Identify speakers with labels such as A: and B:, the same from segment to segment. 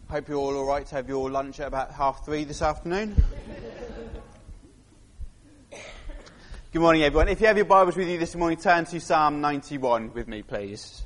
A: Hope you're all right to have your lunch at about 3:30 this afternoon. Good morning, everyone. If you have your Bibles with you this morning, turn to Psalm 91 with me, please.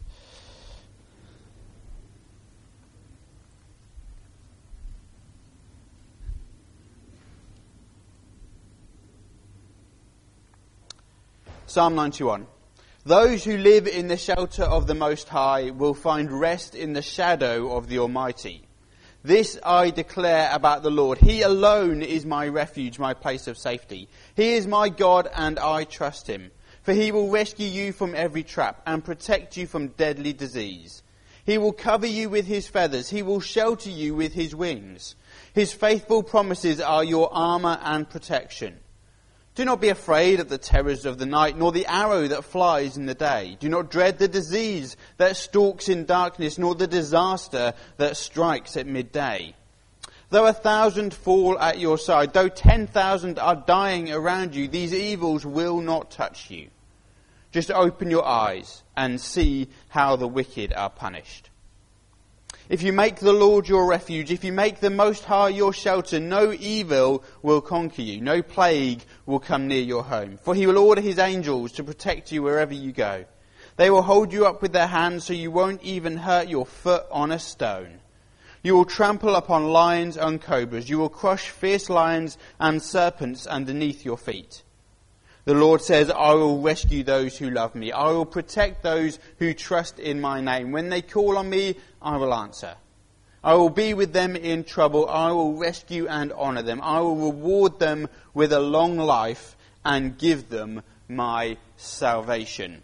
A: Psalm 91. Those who live in the shelter of the Most High will find rest in the shadow of the Almighty. This I declare about the Lord. He alone is my refuge, my place of safety. He is my God, and I trust him. For he will rescue you from every trap and protect you from deadly disease. He will cover you with his feathers. He will shelter you with his wings. His faithful promises are your armour and protection. Do not be afraid of the terrors of the night, nor the arrow that flies in the day. Do not dread the disease that stalks in darkness, nor the disaster that strikes at midday. Though 1,000 fall at your side, though 10,000 are dying around you, these evils will not touch you. Just open your eyes and see how the wicked are punished. If you make the Lord your refuge, if you make the Most High your shelter, no evil will conquer you, no plague will come near your home. For he will order his angels to protect you wherever you go. They will hold you up with their hands so you won't even hurt your foot on a stone. You will trample upon lions and cobras. You will crush fierce lions and serpents underneath your feet. The Lord says, I will rescue those who love me. I will protect those who trust in my name. When they call on me, I will answer. I will be with them in trouble. I will rescue and honour them. I will reward them with a long life and give them my salvation.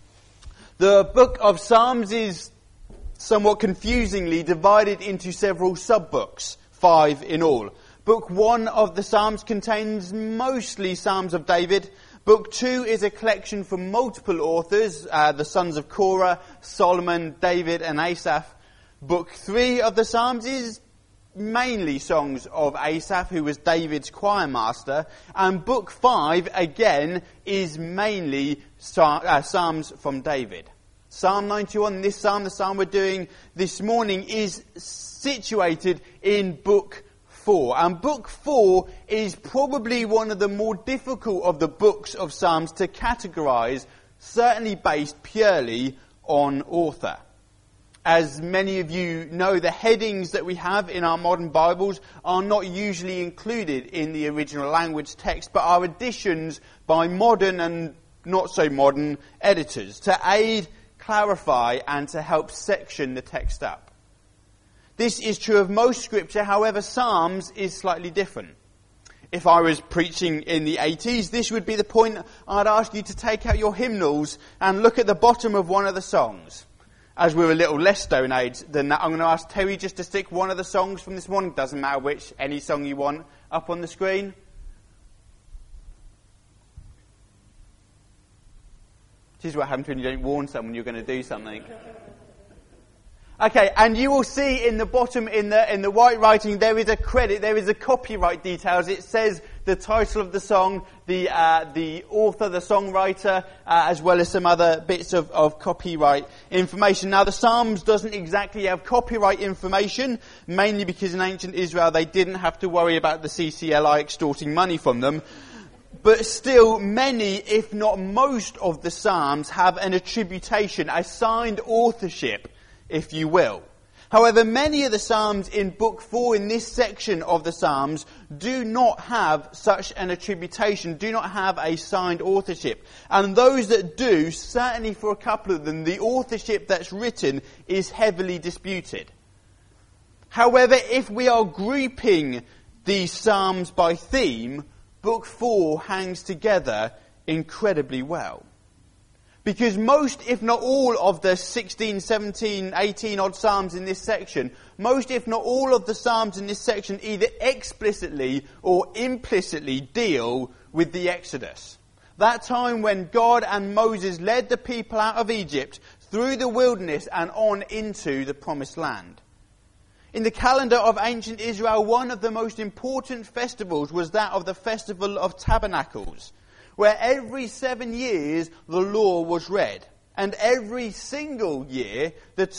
A: The book of Psalms is somewhat confusingly divided into several sub-books, 5 in all. Book 1 of the Psalms contains mostly Psalms of David. Book 2 is a collection from multiple authors, the sons of Korah, Solomon, David and Asaph. Book 3 of the Psalms is mainly songs of Asaph, who was David's choir master. And Book 5, again, is mainly Psalms from David. Psalm 91, this psalm, the psalm we're doing this morning, is situated in Book 4. And Book 4 is probably one of the more difficult of the books of Psalms to categorise, certainly based purely on author. As many of you know, the headings that we have in our modern Bibles are not usually included in the original language text, but are additions by modern and not so modern editors to aid, clarify and to help section the text up. This is true of most scripture, however, Psalms is slightly different. If I was preaching in the 80s, this would be the point I'd ask you to take out your hymnals and look at the bottom of one of the songs. As we're a little less Stone Age than that, I'm going to ask Terry just to stick one of the songs from this morning, doesn't matter which, any song you want, up on the screen. This is what happens when you don't warn someone you're going to do something. Okay, and you will see in the bottom, in the white writing, there is a credit, there is a copyright details. It says the title of the song, the author, the songwriter, as well as some other bits of copyright information. Now, the Psalms doesn't exactly have copyright information, mainly because in ancient Israel they didn't have to worry about the CCLI extorting money from them. But still, many, if not most, of the Psalms have an attribution, a signed authorship, if you will. However, many of the Psalms in Book 4, in this section of the Psalms, do not have such an attribution, do not have a signed authorship. And those that do, certainly for a couple of them, the authorship that's written is heavily disputed. However, if we are grouping these Psalms by theme, Book 4 hangs together incredibly well. Because most, if not all, of the 16, 17, 18 odd Psalms in this section, most, if not all of the Psalms in this section either explicitly or implicitly deal with the Exodus. That time when God and Moses led the people out of Egypt through the wilderness and on into the Promised Land. In the calendar of ancient Israel, one of the most important festivals was that of the Festival of Tabernacles, where every 7 years the law was read. And every single year,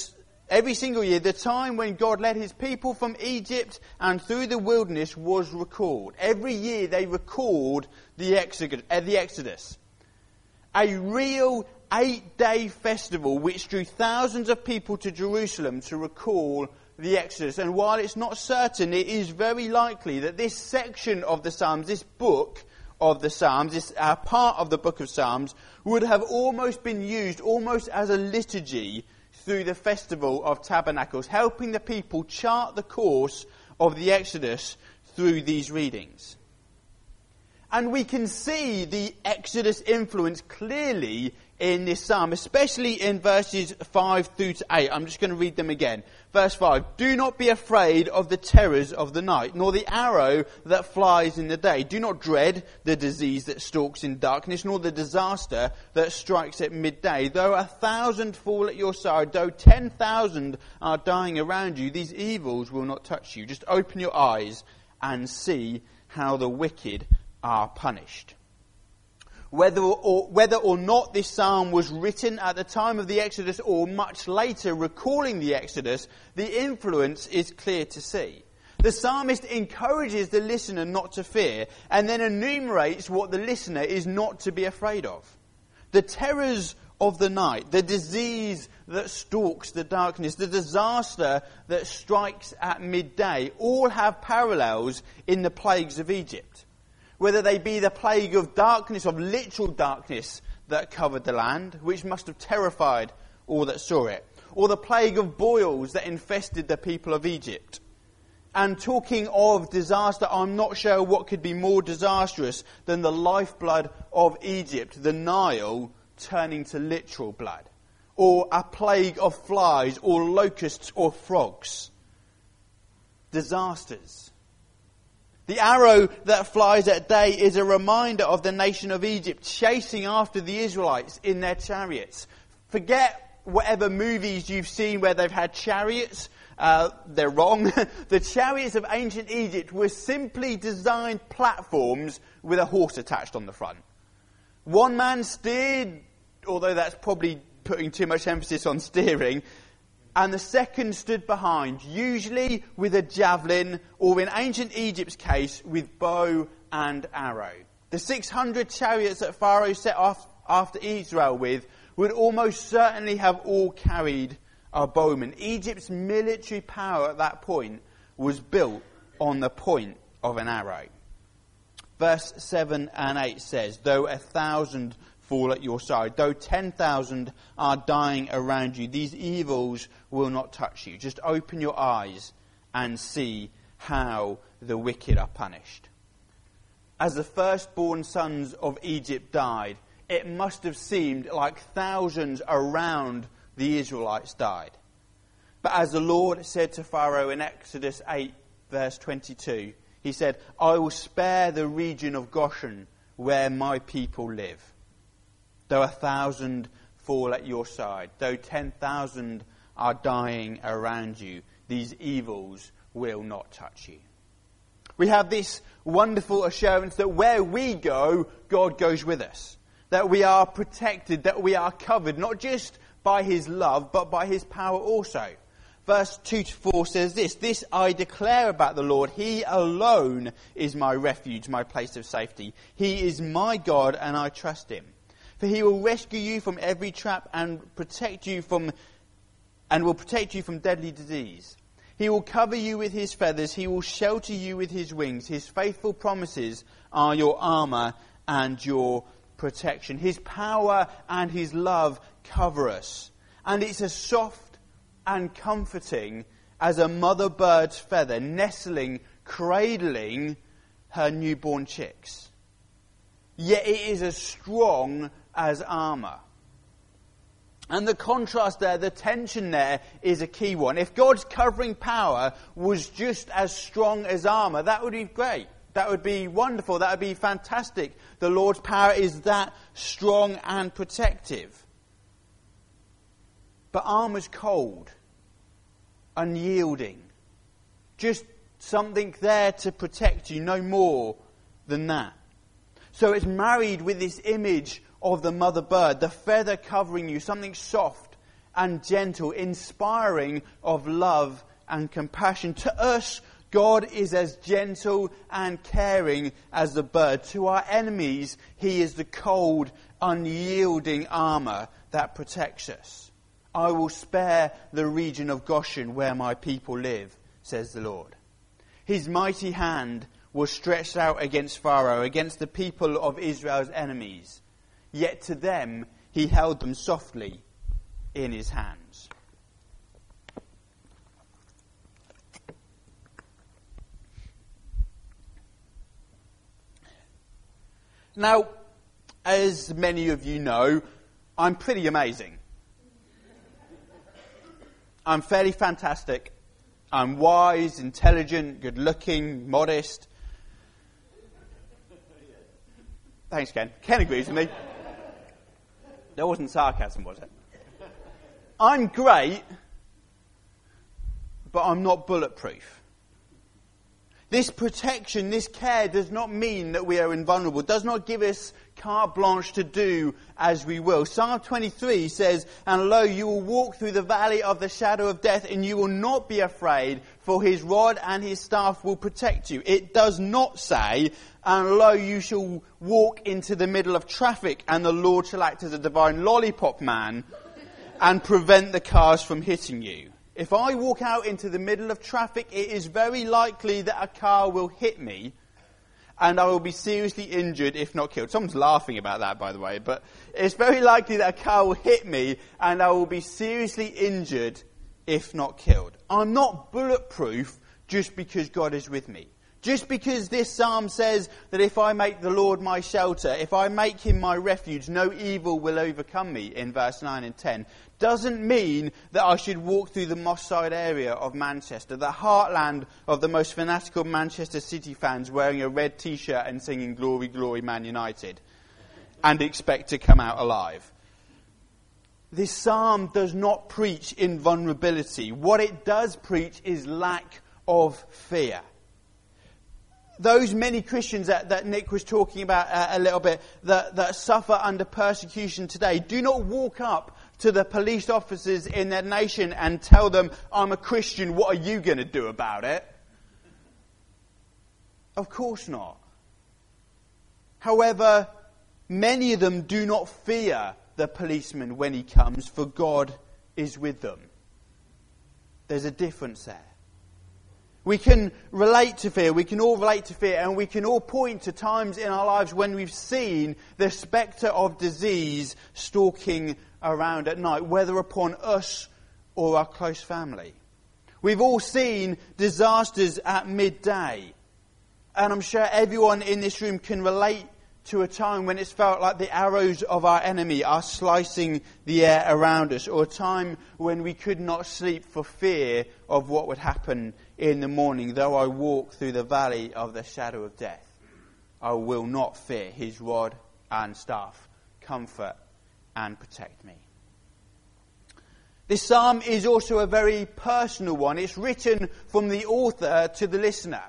A: Every single year, the time when God led his people from Egypt and through the wilderness was recalled. Every year they recalled the Exodus. A real 8-day festival which drew thousands of people to Jerusalem to recall the Exodus. And while it's not certain, it is very likely that this section of the Psalms, this book of the Psalms, this part of the book of Psalms, would have almost been used almost as a liturgy through the Festival of Tabernacles, helping the people chart the course of the Exodus through these readings. And we can see the Exodus influence clearly in this psalm, especially in verses 5 through to 8. I'm just going to read them again. Verse 5, "Do not be afraid of the terrors of the night, nor the arrow that flies in the day. Do not dread the disease that stalks in darkness, nor the disaster that strikes at midday. Though 1,000 fall at your side, though 10,000 are dying around you, these evils will not touch you." Just open your eyes and see how the wicked are punished. Whether or not this psalm was written at the time of the Exodus or much later recalling the Exodus, the influence is clear to see. The psalmist encourages the listener not to fear and then enumerates what the listener is not to be afraid of. The terrors of the night, the disease that stalks the darkness, the disaster that strikes at midday, all have parallels in the plagues of Egypt. Whether they be the plague of darkness, of literal darkness that covered the land, which must have terrified all that saw it, or the plague of boils that infested the people of Egypt. And talking of disaster, I'm not sure what could be more disastrous than the lifeblood of Egypt, the Nile, turning to literal blood, or a plague of flies, or locusts, or frogs. Disasters. The arrow that flies at day is a reminder of the nation of Egypt chasing after the Israelites in their chariots. Forget whatever movies you've seen where they've had chariots. They're wrong. The chariots of ancient Egypt were simply designed platforms with a horse attached on the front. One man steered, although that's probably putting too much emphasis on steering, and the second stood behind, usually with a javelin, or in ancient Egypt's case, with bow and arrow. The 600 chariots that Pharaoh set off after Israel with would almost certainly have all carried a bowman. Egypt's military power at that point was built on the point of an arrow. Verse 7 and 8 says, "Though 1,000 fall at your side, though 10,000 are dying around you, these evils will not touch you." Just open your eyes and see how the wicked are punished. As the firstborn sons of Egypt died, it must have seemed like thousands around the Israelites died. But as the Lord said to Pharaoh in Exodus 8, verse 22, he said, "I will spare the region of Goshen where my people live. Though 1,000 fall at your side, though 10,000 are dying around you, these evils will not touch you." We have this wonderful assurance that where we go, God goes with us. That we are protected, that we are covered, not just by his love, but by his power also. Verse 2 to 4 says this I declare about the Lord, he alone is my refuge, my place of safety. He is my God, and I trust him. For he will rescue you from every trap and will protect you from deadly disease. He will cover you with his feathers. He will shelter you with his wings. His faithful promises are your armour and your protection. His power and his love cover us. And it's as soft and comforting as a mother bird's feather nestling, cradling her newborn chicks. Yet it is as strong as armour. And the contrast there, the tension there, is a key one. If God's covering power was just as strong as armour, that would be great. That would be wonderful. That would be fantastic. The Lord's power is that strong and protective. But armour's cold, unyielding. Just something there to protect you, no more than that. So it's married with this image of the mother bird, the feather covering you, something soft and gentle, inspiring of love and compassion. To us, God is as gentle and caring as the bird. To our enemies, he is the cold, unyielding armour that protects us. I will spare the region of Goshen where my people live, says the Lord. His mighty hand was stretched out against Pharaoh, against the people of Israel's enemies. Yet to them he held them softly in his hands. Now, as many of you know, I'm pretty amazing. I'm fairly fantastic. I'm wise, intelligent, good-looking, modest. Thanks, Ken. Ken agrees with me. That wasn't sarcasm, was it? I'm great, but I'm not bulletproof. This protection, this care does not mean that we are invulnerable, does not give us carte blanche to do as we will. Psalm 23 says, "And lo, you will walk through the valley of the shadow of death, and you will not be afraid, for his rod and his staff will protect you." It does not say, "And lo, you shall walk into the middle of traffic, and the Lord shall act as a divine lollipop man and prevent the cars from hitting you." If I walk out into the middle of traffic, it is very likely that a car will hit me and I will be seriously injured, if not killed. Someone's laughing about that, by the way, but it's very likely that a car will hit me and I will be seriously injured, if not killed. I'm not bulletproof just because God is with me. Just because this psalm says that if I make the Lord my shelter, if I make him my refuge, no evil will overcome me, in verse 9 and 10, doesn't mean that I should walk through the Moss Side area of Manchester, the heartland of the most fanatical Manchester City fans, wearing a red t-shirt and singing "Glory, Glory, Man United," and expect to come out alive. This psalm does not preach invulnerability. What it does preach is lack of fear. Those many Christians that Nick was talking about a little bit that suffer under persecution today do not walk up to the police officers in their nation and tell them, "I'm a Christian, what are you going to do about it?" Of course not. However, many of them do not fear the policeman when he comes, for God is with them. There's a difference there. We can relate to fear, we can all relate to fear, and we can all point to times in our lives when we've seen the spectre of disease stalking around at night, whether upon us or our close family. We've all seen disasters at midday, and I'm sure everyone in this room can relate to a time when it's felt like the arrows of our enemy are slicing the air around us, or a time when we could not sleep for fear of what would happen in the morning. Though I walk through the valley of the shadow of death, I will not fear. His rod and staff comfort and protect me. This psalm is also a very personal one. It's written from the author to the listener.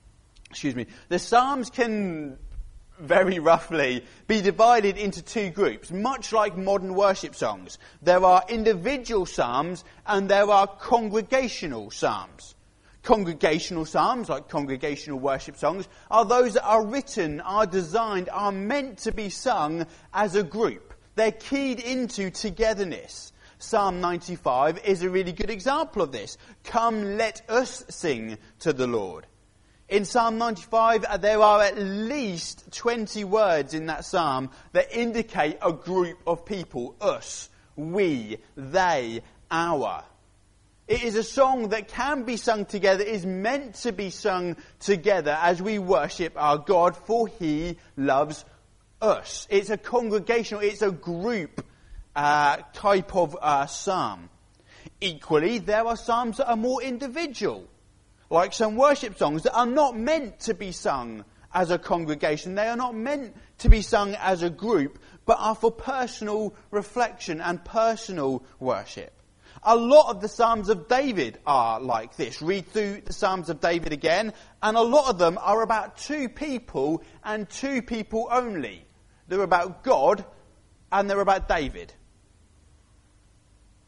A: The psalms can very roughly be divided into two groups, much like modern worship songs. There are individual psalms and there are congregational psalms. Congregational psalms, like congregational worship songs, are those that are written, are designed, are meant to be sung as a group. They're keyed into togetherness. Psalm 95 is a really good example of this. "Come, let us sing to the Lord." In Psalm 95, there are at least 20 words in that psalm that indicate a group of people. Us, we, they, our. It is a song that can be sung together, is meant to be sung together as we worship our God, for he loves us. It's a congregational, it's a group type of psalm. Equally, there are psalms that are more individual, like some worship songs that are not meant to be sung as a congregation. They are not meant to be sung as a group, but are for personal reflection and personal worship. A lot of the Psalms of David are like this. Read through the Psalms of David again, and a lot of them are about two people and two people only. They're about God and they're about David.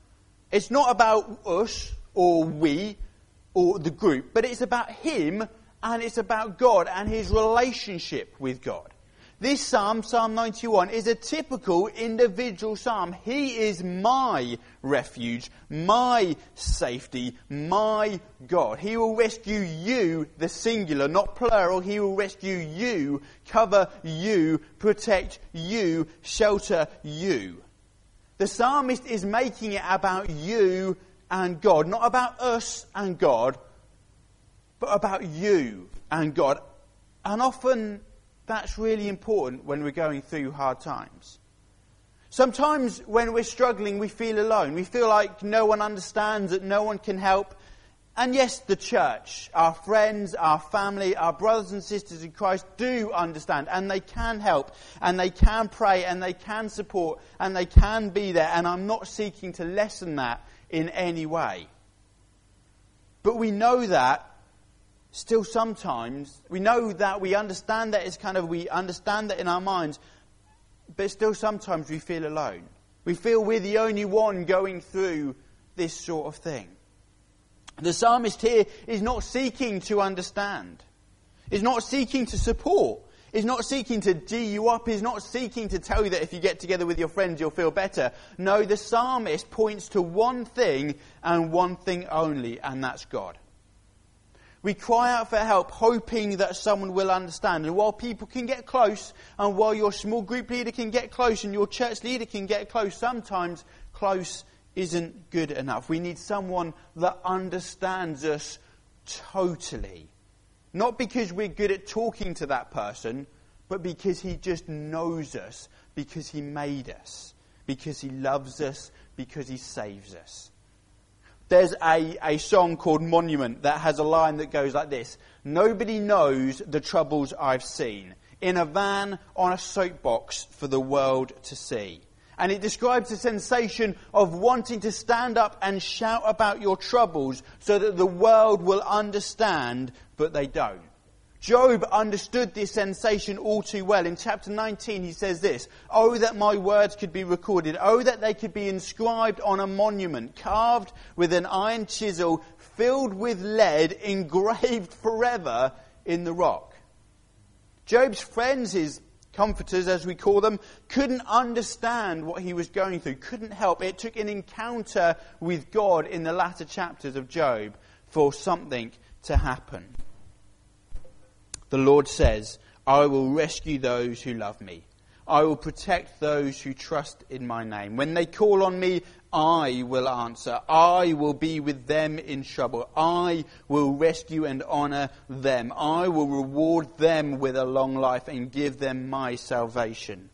A: It's not about us or we or the group, but it's about him and it's about God and his relationship with God. This psalm, Psalm 91, is a typical individual psalm. He is my refuge, my safety, my God. He will rescue you, the singular, not plural. He will rescue you, cover you, protect you, shelter you. The psalmist is making it about you and God, not about us and God, but about you and God. And often that's really important when we're going through hard times. Sometimes when we're struggling, we feel alone. We feel like no one understands, that no one can help. And yes, the church, our friends, our family, our brothers and sisters in Christ do understand, and they can help, and they can pray, and they can support, and they can be there. And I'm not seeking to lessen that in any way. But we know that still sometimes, we know that we understand that we understand that in our minds, but still sometimes we feel alone. We feel we're the only one going through this sort of thing. The psalmist here is not seeking to understand. He's not seeking to support. He's not seeking to G you up. He's not seeking to tell you that if you get together with your friends you'll feel better. No, the psalmist points to one thing and one thing only, and that's God. We cry out for help, hoping that someone will understand. And while people can get close, and while your small group leader can get close, and your church leader can get close, sometimes close isn't good enough. We need someone that understands us totally. Not because we're good at talking to that person, but because he just knows us, because he made us, because he loves us, because he saves us. There's a song called Monument that has a line that goes like this: nobody knows the troubles I've seen, in a van on a soapbox for the world to see. And it describes the sensation of wanting to stand up and shout about your troubles so that the world will understand, but they don't. Job understood this sensation all too well. In chapter 19 he says this: "Oh, that my words could be recorded. Oh, that they could be inscribed on a monument, carved with an iron chisel, filled with lead, engraved forever in the rock." Job's friends, his comforters as we call them, couldn't understand what he was going through, couldn't help. It took an encounter with God in the latter chapters of Job for something to happen. The Lord says, "I will rescue those who love me. I will protect those who trust in my name. When they call on me, I will answer. I will be with them in trouble. I will rescue and honour them. I will reward them with a long life and give them my salvation."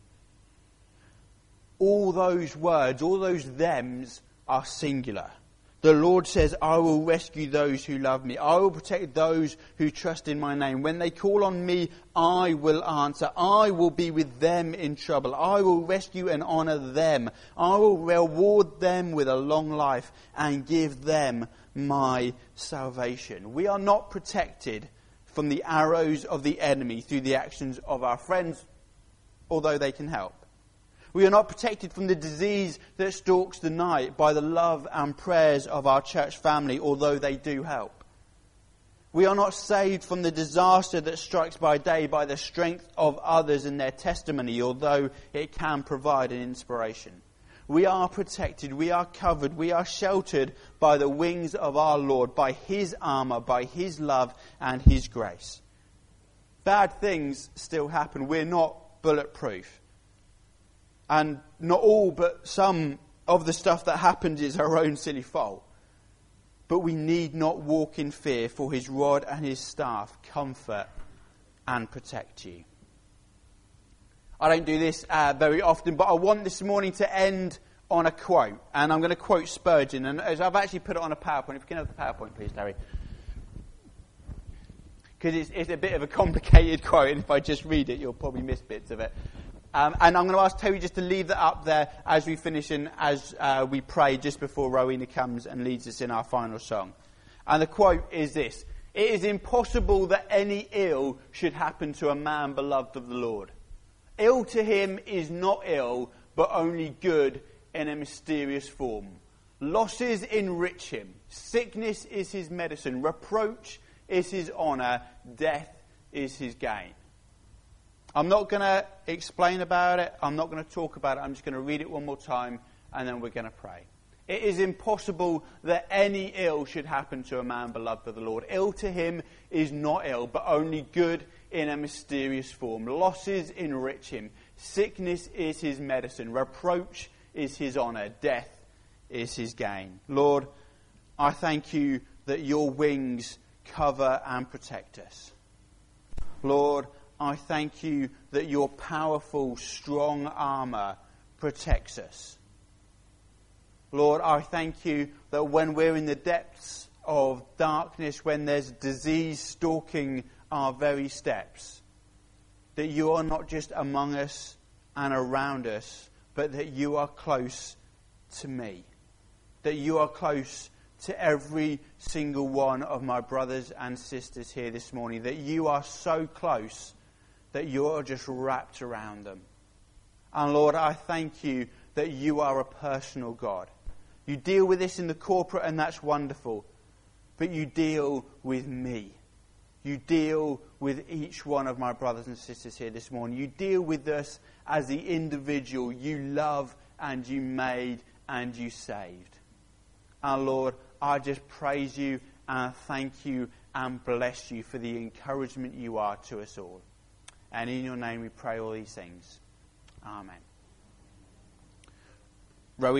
A: All those words, all those thems are singular. The Lord says, "I will rescue those who love me. I will protect those who trust in my name. When they call on me, I will answer. I will be with them in trouble. I will rescue and honour them. I will reward them with a long life and give them my salvation." We are not protected from the arrows of the enemy through the actions of our friends, although they can help. We are not protected from the disease that stalks the night by the love and prayers of our church family, although they do help. We are not saved from the disaster that strikes by day by the strength of others and their testimony, although it can provide an inspiration. We are protected, we are covered, we are sheltered by the wings of our Lord, by his armour, by his love and his grace. Bad things still happen. We're not bulletproof. And not all, but some of the stuff that happens is our own silly fault. But we need not walk in fear, for his rod and his staff comfort and protect you. I don't do this very often, but I want this morning to end on a quote. And I'm going to quote Spurgeon. And I've actually put it on a PowerPoint. If you can have the PowerPoint, please, Larry. Because it's a bit of a complicated quote, and if I just read it, you'll probably miss bits of it. And I'm going to ask Terry just to leave that up there as we finish and as we pray just before Rowena comes and leads us in our final song. And the quote is this: "It is impossible that any ill should happen to a man beloved of the Lord. Ill to him is not ill, but only good in a mysterious form. Losses enrich him. Sickness is his medicine. Reproach is his honour. Death is his gain. I'm not going to explain about it. I'm not going to talk about it. I'm just going to read it one more time and then we're going to pray. It is impossible that any ill should happen to a man beloved of the Lord. Ill to him is not ill, but only good in a mysterious form. Losses enrich him. Sickness is his medicine. Reproach is his honour. Death is his gain. Lord, I thank you that your wings cover and protect us. Lord, I thank you that your powerful, strong armour protects us. Lord, I thank you that when we're in the depths of darkness, when there's disease stalking our very steps, that you are not just among us and around us, but that you are close to me. That you are close to every single one of my brothers and sisters here this morning. That you are so close that you are just wrapped around them. And Lord, I thank you that you are a personal God. You deal with this in the corporate and that's wonderful. But you deal with me. You deal with each one of my brothers and sisters here this morning. You deal with us as the individual you love and you made and you saved. And Lord, I just praise you and thank you and bless you for the encouragement you are to us all. And in your name we pray all these things. Amen.